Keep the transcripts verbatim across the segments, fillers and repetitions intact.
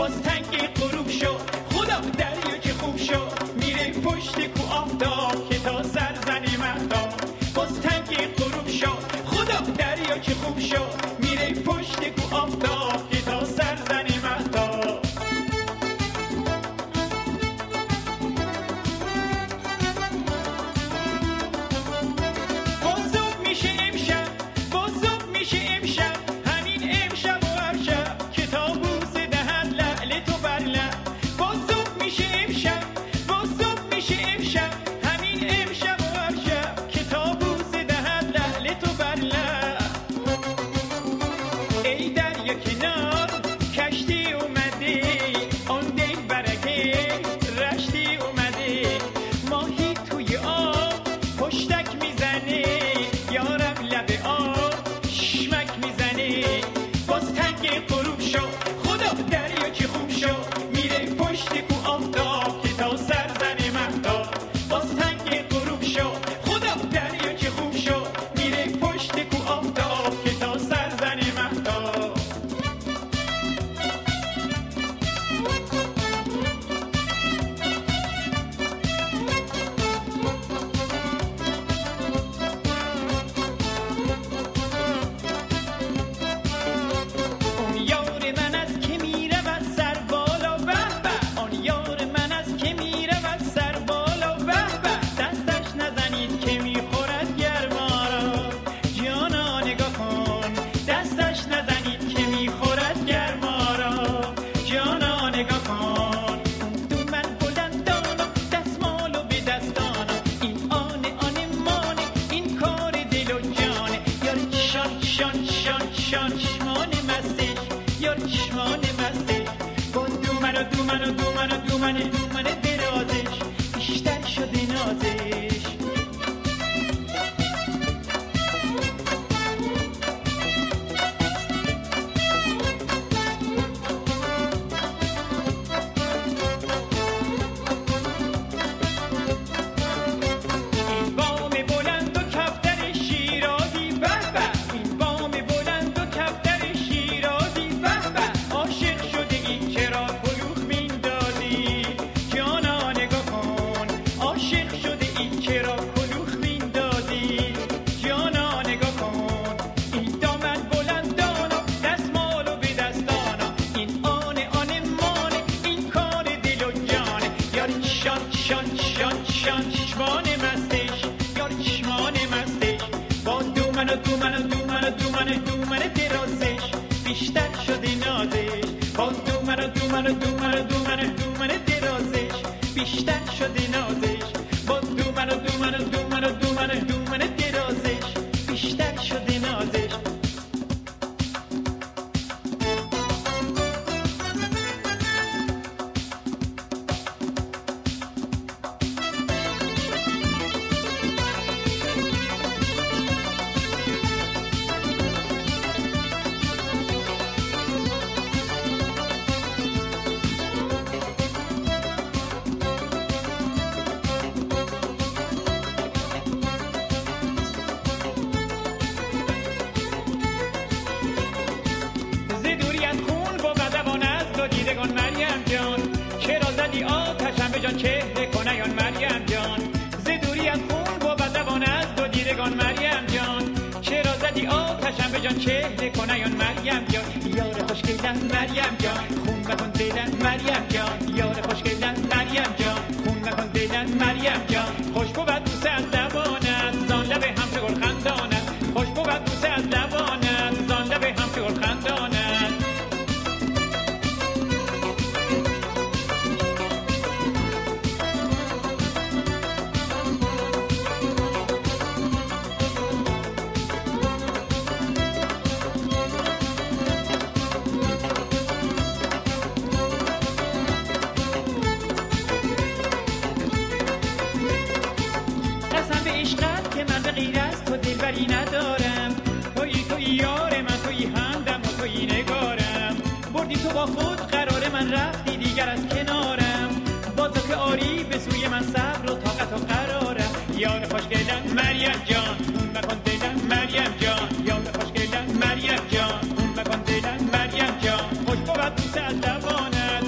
باز تنگ غروب شد خدا دریا که خوب شد میره پشت کو آفتاب که تا سر زنی مهتاب باز تنگ غروب شد خدا دریا که خوب شد میره پشت کو آفتاب که تا سر زنی مهتاب یار خوشگلم مریم جان اون مکن دلم مریم جان یار خوشگلم مریم جان اون مکن دلم مریم جان خوش بود بوسه از لبانت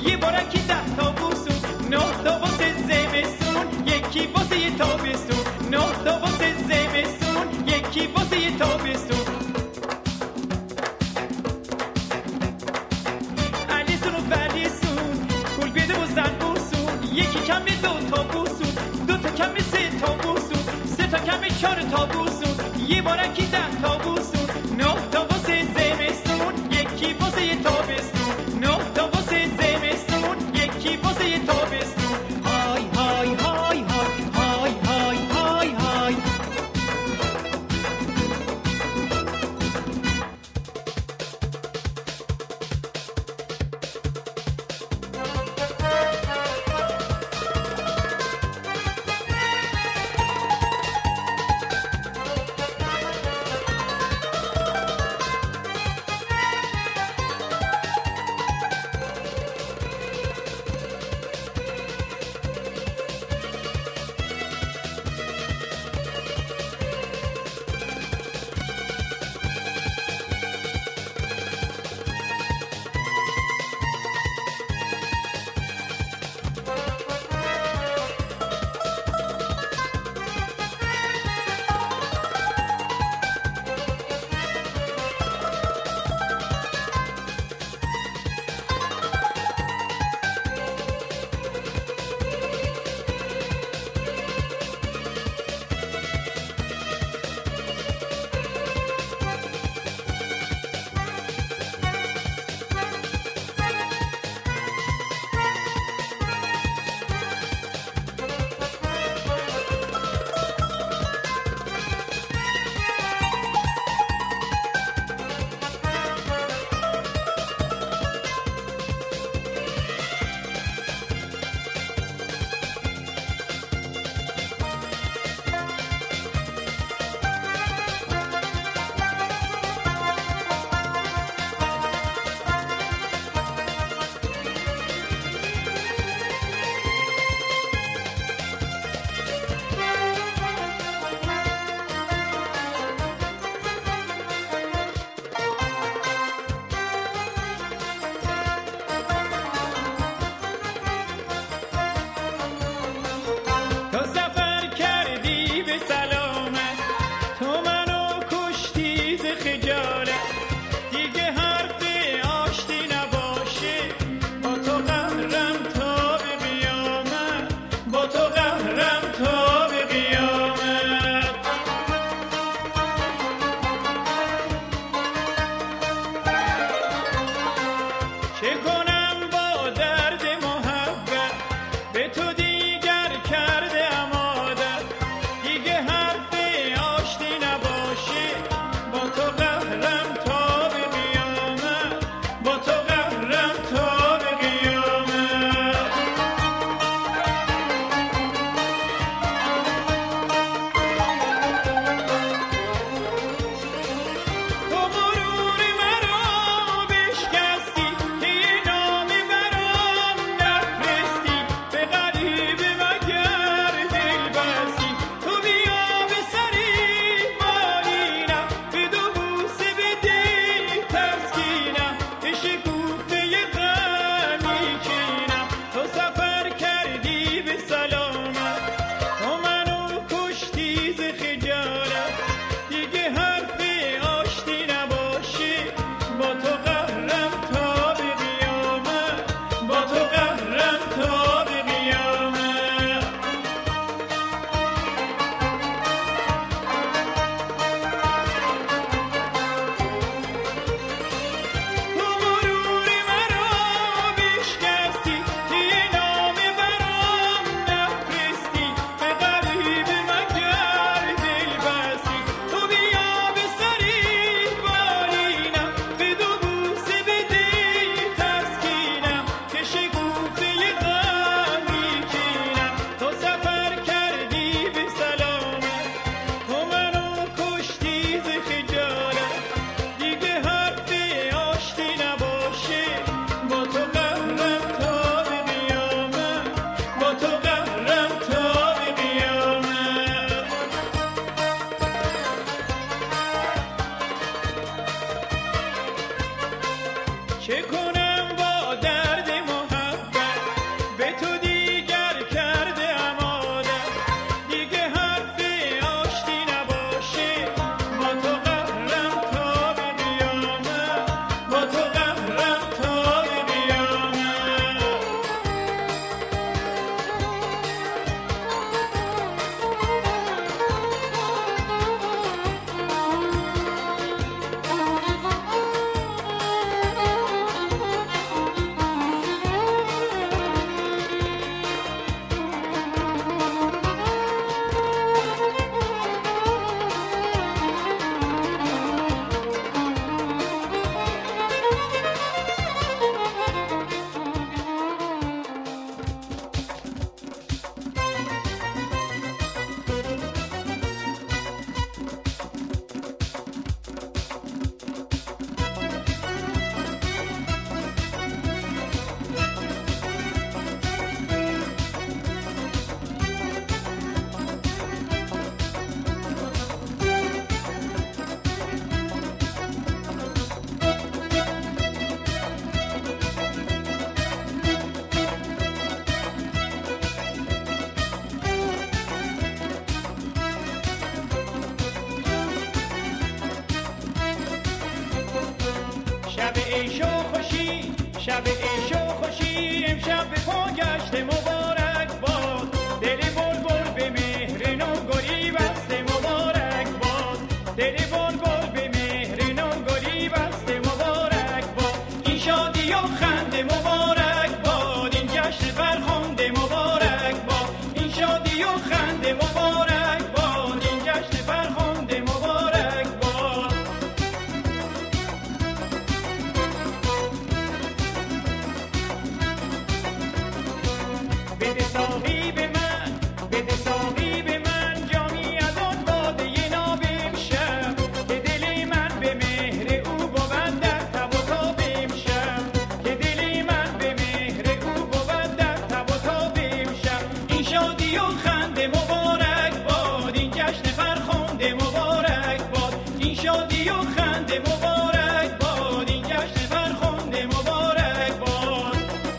یه بارکی ده تا بوسون، نه تا واسه زمستون یکی واسه یه تابستون، نه تا واسه زمستون یکی واسه یه تابستون. علیسون و ولیسون گل بیده و زن بوسون، یکی کمی دو تا بوسون، دو تا کمی سه تا بوسون، سه تا کمی چهار تا بوسون، یه بارکی ده تا بوسون، نه تا واسه زمستون یکی واسه یه تابستون، نه تا واسه زمستون یکی واسه یه تابستون. های های های های های های های های. امشب به پاگشت مبارک باد، دل بلبل به مهر نو گلی بسته مبارک باد، دل بلبل به مهر نو گلی بسته مبارک باد. این شادی و خنده مبارک باد، این جشن فرخنده مبارک باد، این شادی و خنده مبارک باد، این جشن فرخنده مبارک باد. بده ساقی به من، بده ساقی به من جامی از آن باده ناب امشب، که دل من به مهر او بود در تب و تاب امشب، که دل من به مهر او بود در تب و تاب امشب. این شادی و خنده مبارک باد، این جشن فرخنده مبارک باد، این شادی و خنده مبارک باد، این جشن فرخنده مبارک باد.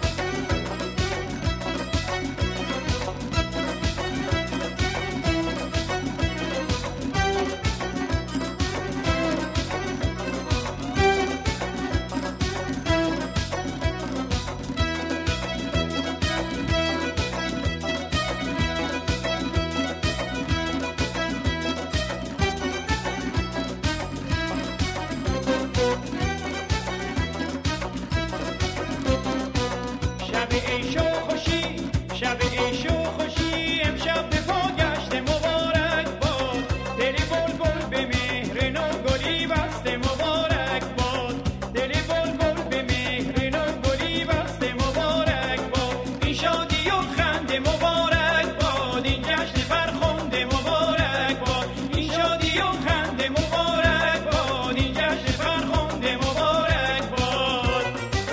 شب عیش و خوشی، شب عیش و خوشی، امشب به پاگشت مبارک باد، دل بلبل به مهر نو گلی بسته مبارک باد، دل بلبل به مهر نو گلی بسته مبارک باد. این شادی و خنده مبارک باد، این جشن فرخنده مبارک باد، این شادی و خنده مبارک باد، این جشن فرخنده مبارک باد.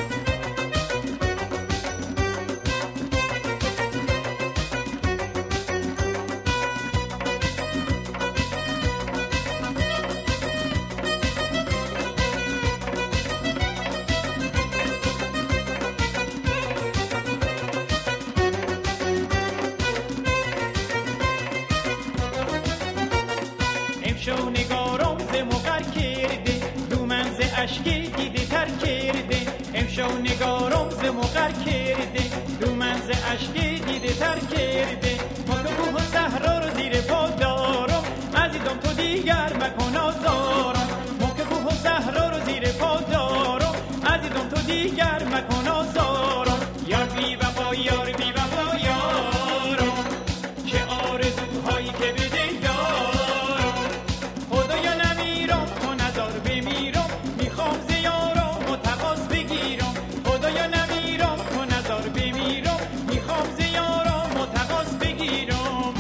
امشو نگارم ز مقر کرده، دومن ز اشکی دیده تر کرده، امشو نگارم ز مقر کرده، دومن ز اشکی دیده تر کرده. ما که کوه و صحرا رو زیر پا دارم، عزیزم تو دیگر مکن آزارم، ما که کوه و صحرا رو زیر پا دارم، عزیزم تو دیگر مکن آزارم. یار بی وفا، یار بی وفا یارم، چه آرزوهایی که به دل دارم، خدایا نمیرم تو نزار بمیرم، میخوام ز یارم و تقاص بگیرم، خدایا نمیرم تو نزار بمیرم، میخوام ز یارم و تقاص بگیرم.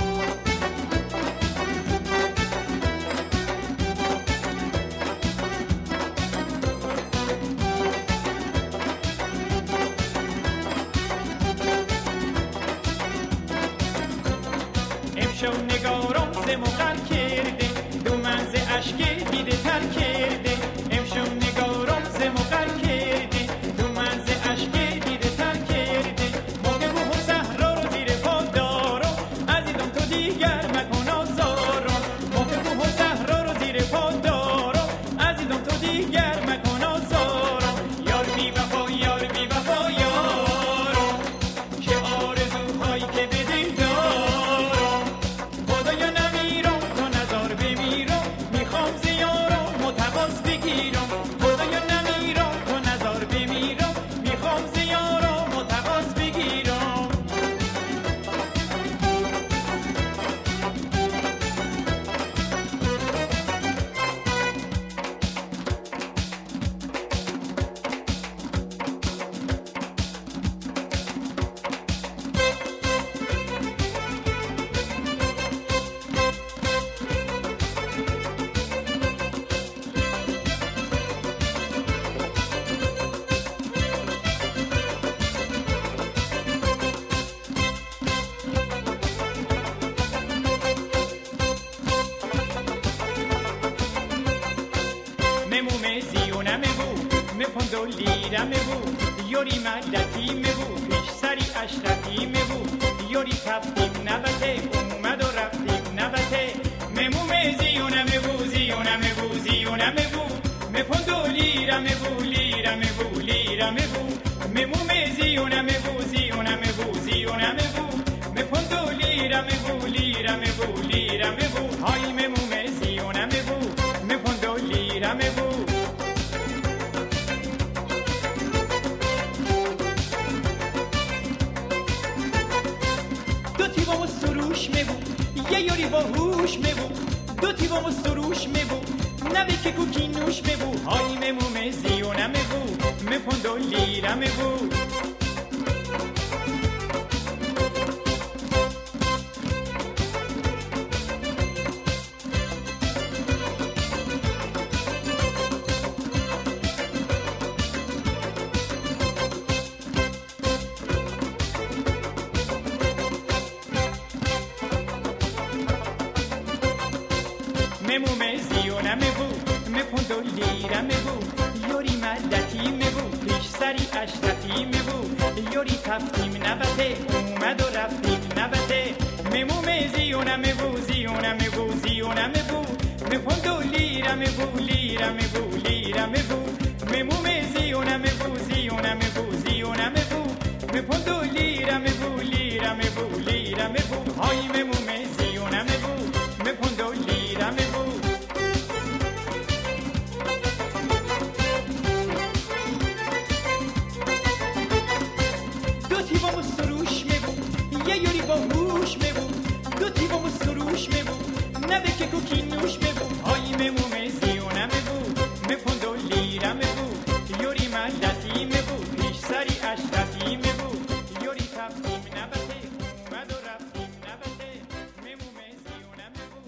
امشو نگارم ز مقر کرده، دومن ز اشکی دیده تر کرده، امشو نگارم ز مقر کرده، دومن ز اشکی دیده تر کرده. ما که کوه و صحرا رو زیر پا دارم، عزیزم تو دیگر مکن آزارم، ما که کوه و صحرا رو زیر پا دارم، عزیزم تو دیگر مکن آزارم. یار بی وفا، یار بی وفا یارم، چه آرزوهایی که به دل دارم، خدایا نمیرم تو نزار بمیرم، میخوام ز یارم و تقاص بگیرم، خدایا نمیرم تو نزار بمیرم، میخوام ز یارم و تقاص بگیرم. پوند و لیرم بو یوری مدتی مبو پیش سری اشرفی مبو یوری تفتیم نبته اومد و رفتیم نبته مموم زیونم بو زیونم بو زیونم بو مپوند و لیرم بو لیرم بو لیرم بو memu mezi una mevu zi una mevu zi una mevu me pondo lira mevu lira mevu lira mevu hay memu mezi una mevu me pondo lira mevu دو تیوامو سروش میبو یه یوری با هوش میبو دو تیوامو سروش میبو نبی که کوکی نوش میبو های میمو مزیو نمیبو میپوندو لیره میبو memu mezi ona mevu me pondo lira mevu yori madati mevu pish sari ashtati mevu yori taftim nabate umad و raftim nabate memu mezi ona mevu zi ona mevu zi ona mevu me pondo lira mevu lira mevu lira mevu memu mezi ona mevu zi ona mevu zi ona mevu me pondo lira mevu lira mevu lira mevu hay memu mezi ona mevu me pondo lira mevu یه یوری با هوش میبو دو تیوامو سروش میبو نبه که کوکی نوش میبو های میمو مزیو نمیبو میپوندو لیره میبو یوری مدتی میبو پیش سری اشتتی میبو یوری تفتیم نبته اومد و رفتیم نبته میمو مزیو نمیبو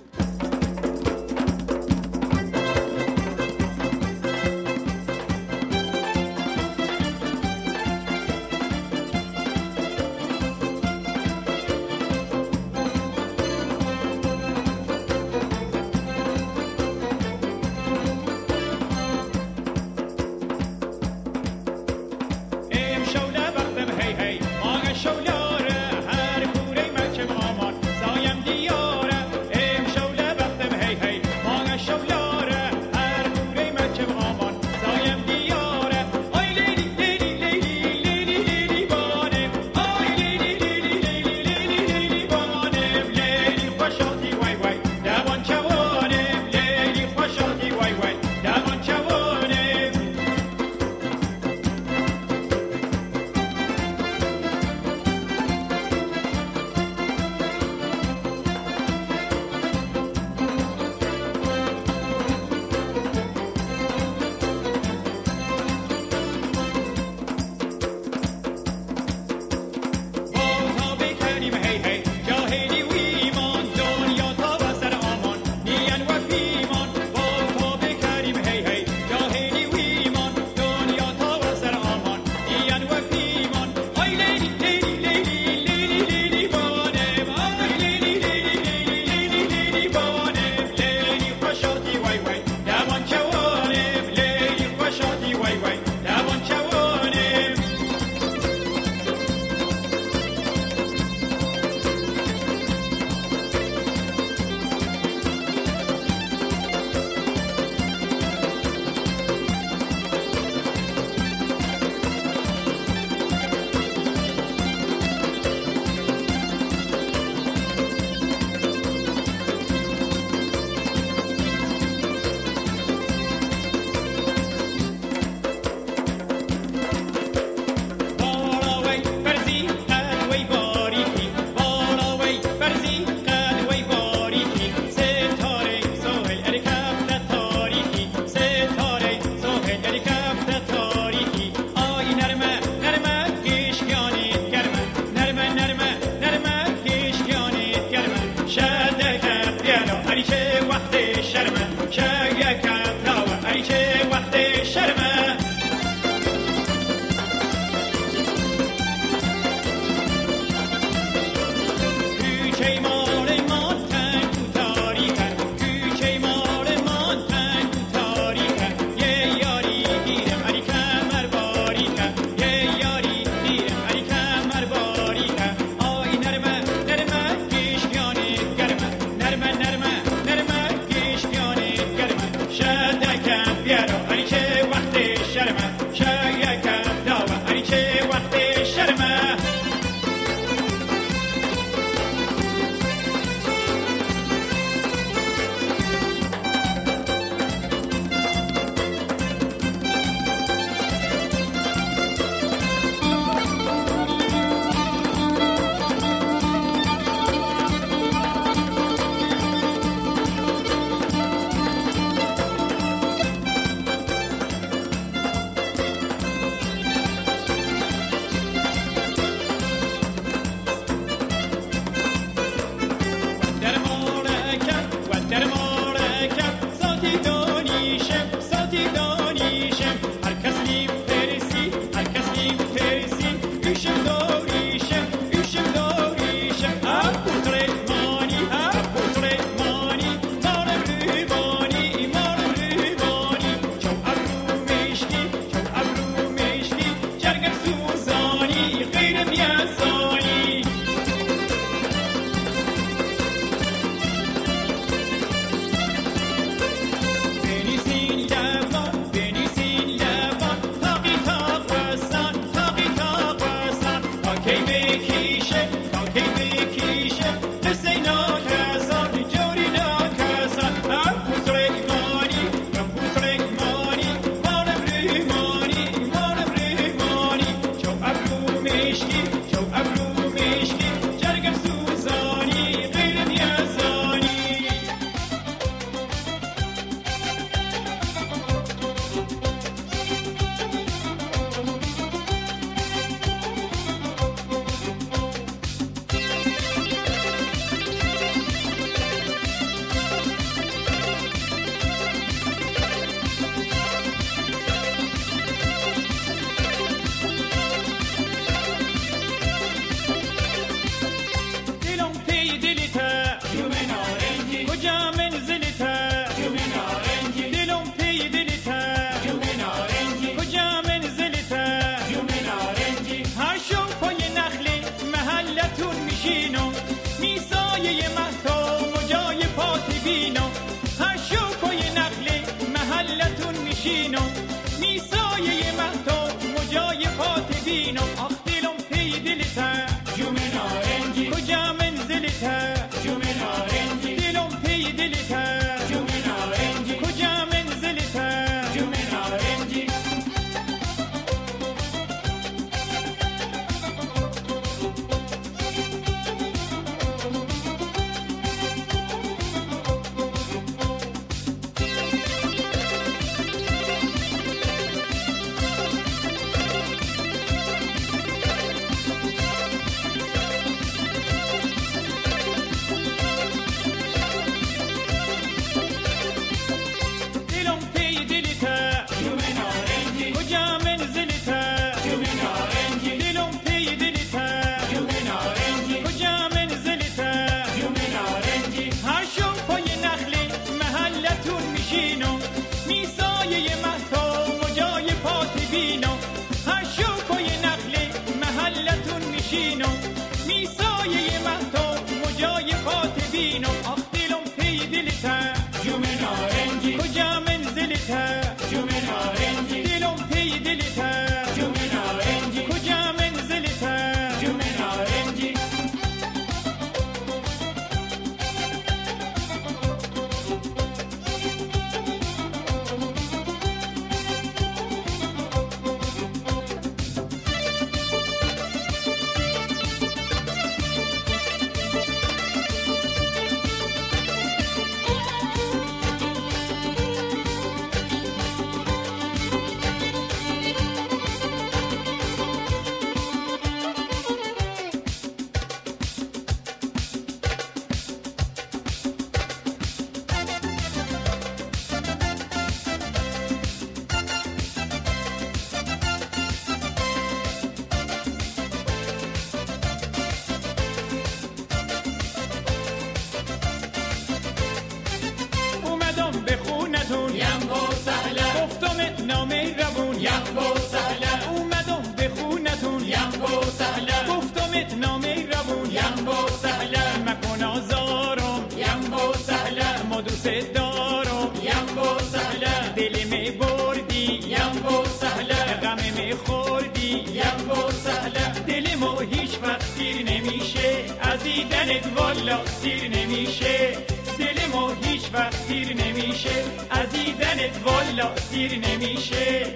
والا سیر نمیشه، دل ما هیچ وقت سیر نمیشه، از دیدنت والا سیر نمیشه.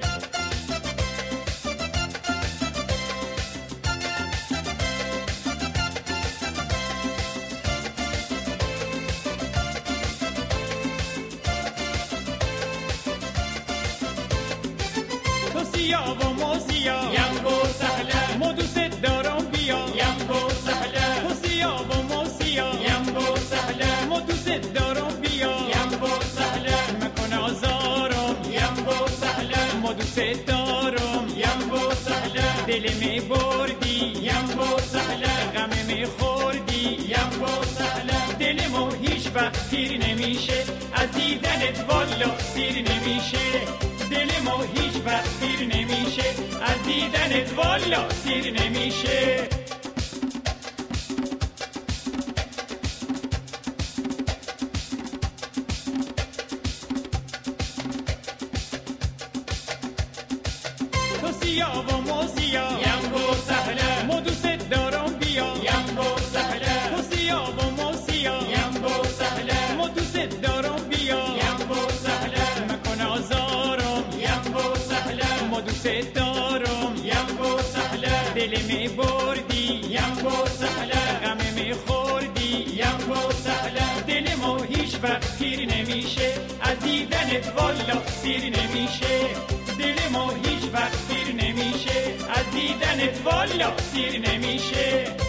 تو سیاه و ما سیاه، یم و سهله، ما دوست دارم بیا، یم و سهله. تو سیاه و ما سیاه، یم و سهله، ما دوست دارم بیا، یم و سهله. مکن آزارم، یم و سهله، ما دوست دارم، یم و سهله. دل می بردی یم با سهله، غم می خوردی یم با سهله. دل ما هیچ وقت پیر نمیشه، از دیدنت والا سیر نمیشه. دل ما هیچ وقت پیر نمیشه، از دیدنت والا سیر نمیشه. تو سیاه و ما سیاه یم با سهله، ما دوست دارم بیا یم با سهله. تو سیاه و ما سیاه یم با سهله، ما دوست دارم بیا یم با سهله. مکن آزارم یم با سهله، ما دوست دارم یم با سهله. دل می بردی یم با سهله، غم می خوردی یم با سهله. دل ما هیچ وقت پیر نمیشه، از دیدنت والا سیر نمیشه. دل ما هیچ وقت پیر نمیشه، از دیدنت والا سیر نمیشه.